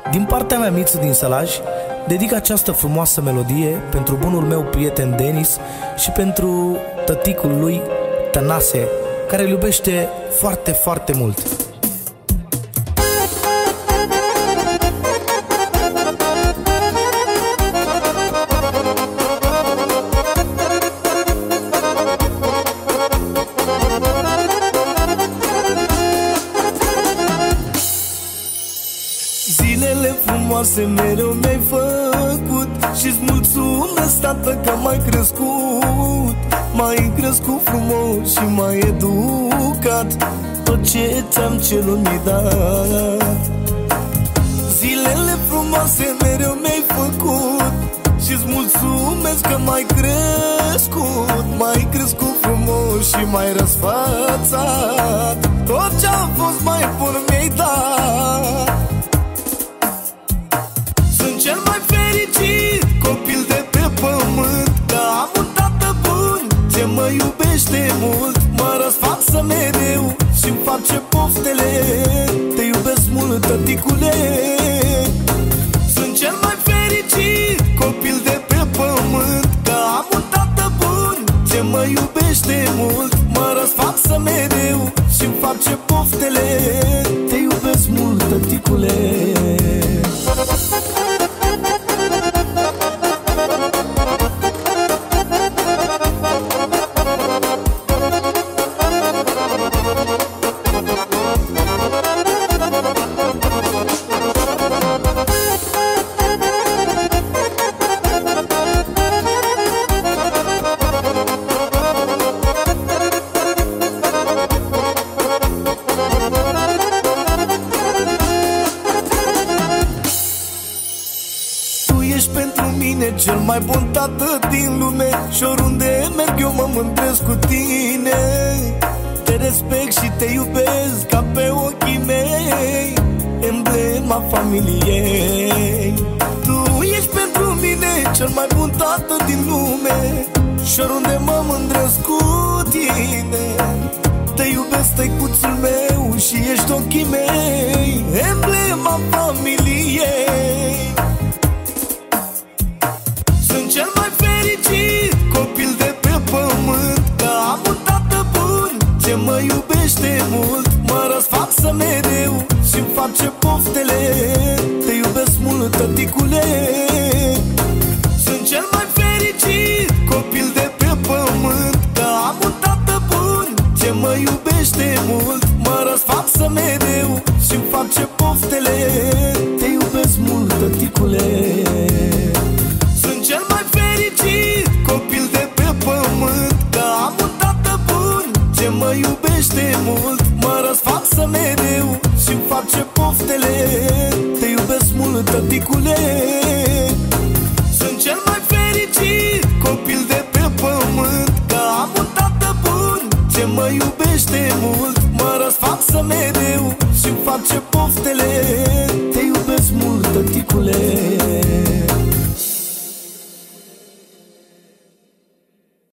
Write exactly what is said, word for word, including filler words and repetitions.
Din partea mea, Miță din Sălaj, dedic această frumoasă melodie pentru bunul meu prieten Denis și pentru tăticul lui Tănase, care îl iubește foarte, foarte mult. Zilele frumoase mereu mi-ai făcut și-ți mulțumesc, tată, că m-ai crescut. M-ai crescut frumos și m-ai educat, tot ce ți-am cerut mi-ai dat. Zilele frumoase mereu mi-ai făcut și-ți mulțumesc că m-ai crescut. M-ai crescut frumos și m-ai răsfățat, tot ce-a fost mai bun mi-ai dat. Cel mai fericit copil de pe pământ, că am un tată bun ce mă iubește mult. Mă răsfață mereu și-mi face poftele, te iubesc mult, tăticule. Sunt cel mai fericit copil de pe pământ, că am un tată bun ce mă iubește mult. Mă răsfață mereu și-mi face poftele, te iubesc mult, tăticule. Ești pentru mine cel mai bun tată din lume și oriunde merg eu mă mândresc cu tine. Te respect și te iubesc ca pe ochii mei, emblema familiei. Tu ești pentru mine cel mai bun tată din lume și oriunde mă mândresc cu tine. Te iubesc, tăicuțul meu, și ești ochii mei, emblema familiei. Sunt cel mai fericit copil de pe pământ, că am un tată bun ce mă iubește mult. Mă răsfață mereu și-mi face poftele, te iubesc mult, tăticule. Sunt cel mai fericit copil de pe pământ, că am un tată bun ce mă iubește mult. Mă răsfață mereu și-mi face poftele, te iubesc mult, tăticule. Sunt cel mai fericit copil de pe pământ, că am un tată bun ce mă iubește mult. Mă răsfață mereu și-mi face poftele, te iubesc mult, tăticule. Sunt cel mai fericit copil de pe pământ, că am un tată bun ce mă iubește mult. Mă răsfață mereu și-mi face poftele,